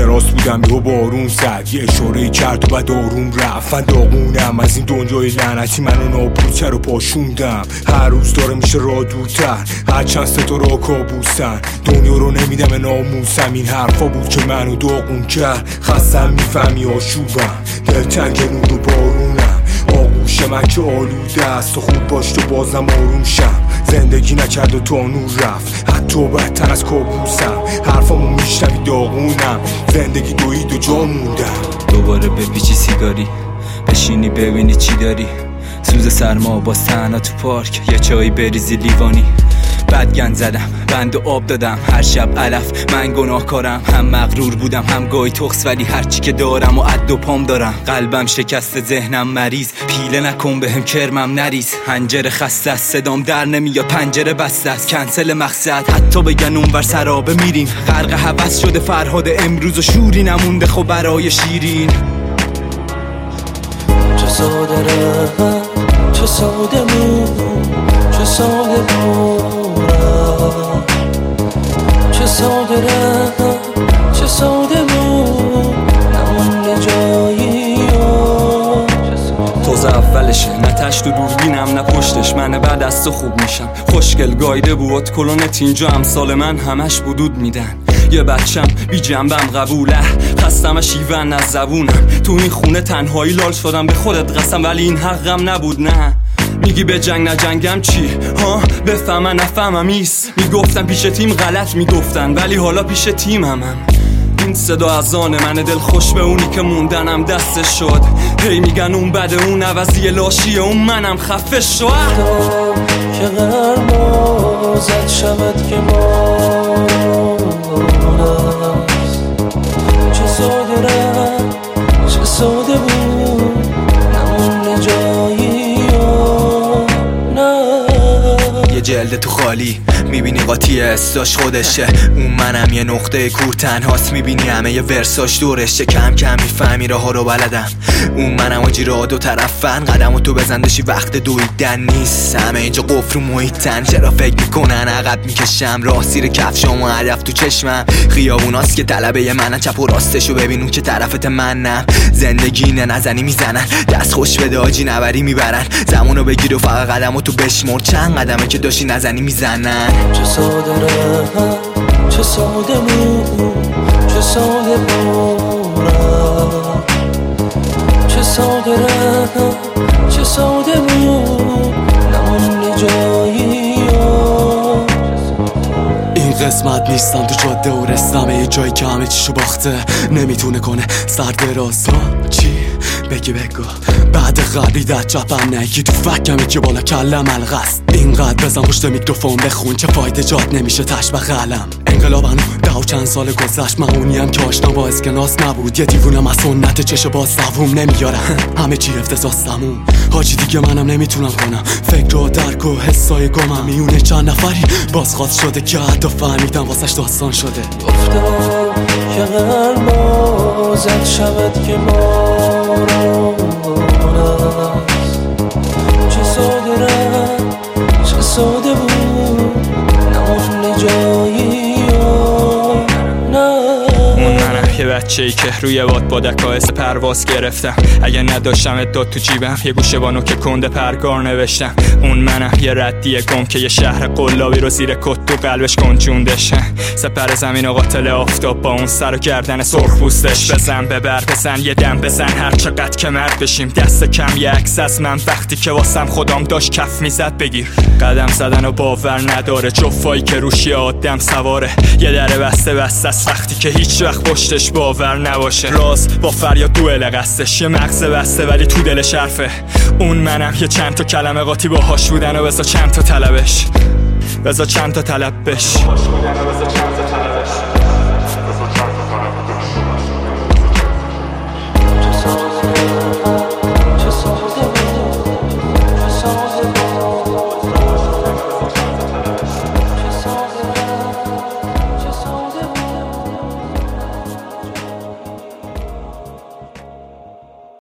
تراس بودم یهو بارون زد، یه اشاره کرد و بعد آروم رفت. من داغونم از این دنیای لعنتی، منو نابودتر و پاشوندم. هر روز داره میشه راه دورتر، هر چند ستاره کابوسن. دنیا رو نمیدم ناموسم، این حرفا بود که منو داغون کرد. خستم میفهمی آشوبم، دلتنگ نور و بارونم. آغوش من که آلوده است، و خوب باش تو بازم آروم شم. زندگی نکرد و تا نور رفت، حتی بدتر از کابوسم. حرفامو میشنوی داغونم، زندگی دوید و جا موندم. دوباره بپیچی سیگاری، بشینی ببینی چی داری. سوز سرما با تنها تو پارک، یه چایی بریزی لیوانی. بدگن زدم، بند و آب دادم هر شب علف. من گناهکارم، هم مغرور بودم هم گای تخس، ولی هرچی که دارم و عد و پام دارم. قلبم شکست، ذهنم مریض، پیله نکن بهم کرمم نریز. حنجره خسته است، صدام در نمیاد، پنجره بسته است، کنسل مقصد. حتی بگن اونور سرابه میریم، غرق هوس شده فرهاد امروز و شوری نمونده خب برای شیرین. چه ساده رفت، چه ساده بود، چه ساده بود، چه ساده رفت، چه ساده بود، نمونده جایی. توز اولشه، نه تشت و دوربینم نه پشتش. من بعد از تو خوب میشم، خوشگل گایده بود کلونت اینجا. امثال من همش بدود میدن. یه بچم بی جنبم قبوله، خستم شیون از زبونم. تو این خونه تنهایی لال شدم، به خودت قسم ولی این حقم نبود. نه میگی به جنگ نجنگم چی؟ ها بفهمم نفهمم ایست. میگفتم پیش تیم غلط میگفتن، ولی حالا پیش تیمم. این صدا از آن من، دل خوش به اونی که موندنم دستش شد. هی میگن اون بده، اون عوضی لاشیه، اون منم خفه شد. که غرمازت شود که چه ساده رفت، چه ساده بود، نمونه جایی. یه جلد تو خالی میبینی قاطی استاش خودشه. اون منم یه نقطه کور تنهاست، میبینی همه یه ورساش دورشه. کم کم میفهمی راه ها رو بلدم. اون منم و جیرا دو طرفن، قدم و تو بزندشی وقت دویدن نیست. همه اینجا قفل و محیطن، چرا فکر میکنن عقب میکشم. راه سیر کفشام و هدف تو چشمم. خیابوناست که طلبه منن، چپ و راستشو ببینون که طرفت منم. زندگی نه نزنی میزنن، دست خوش بده آجی نبری میبرن. زمانو بگیر و فقط قدم و تو بشمر، چند قدمه که داشتی نزنی میزنن. چه ساده رفت، چه ساده بود، چه ساده بود، چه ساده رفت، چه ساده بود، نمونده جایی. این قسمت نیستم تو جاده و رسم یه جایی که همه چیشو باخته. نمیتونه کنه سر دراز. چی؟ بگی بگو بعد قبلیدت چپم نگی تو فکمی که بالا کلم الغست. اینقدر بزن پشت میکروفون بخون، چه فایده جات نمیشه تش به قلم. انقلابم ده و چند سال گذشت، من اونیم که آشنا با اسکناس نبود. یه دیوونم از سنت چش باز دووم نمیارم، همه چی افتضاح تموم. حاجی دیگه منم نمیتونم کنم فکر و درک و حسای گمم. میونه چند نفری بازخواست شده که حتی فهمیدم واسش داستان شده. گفتم که غرمازت شود که چه ساده رفت، چه ساده بود، نمونده جایی. اون منم یه بچه‌ای که روی باد با دکایس پرواز گرفتم. اگه نداشتم اداد تو جیبم، یه گوشه بانو که کنده پرگار نوشتم. اون منم یه ردیه گم که یه شهر قلابی رو زیر کت تو قلبش کنجوندشه. سپر زمین و قاتل آفتاب با اون سر و گردن سرخ پوستش. بزن ببر بزن یه دم بزن، هر چقدر که مرد بشیم. دست کم یه عکس از من وقتی که واسم خودم داشت کف میزد بگیر. قدم زدن و باور نداره، جفایی که روش یه آدم سواره. یه در بسته بسته است وقتی که هیچ وقت پشتش باور نباشه. راز با فریاد دوئل قصدش، یه مغز بسته ولی تو دلش حرفه. اون منم یه چند تا کلمه قاطی باهاش بودن و بذار چند تا طلبش، بذار چند تا طلب بش.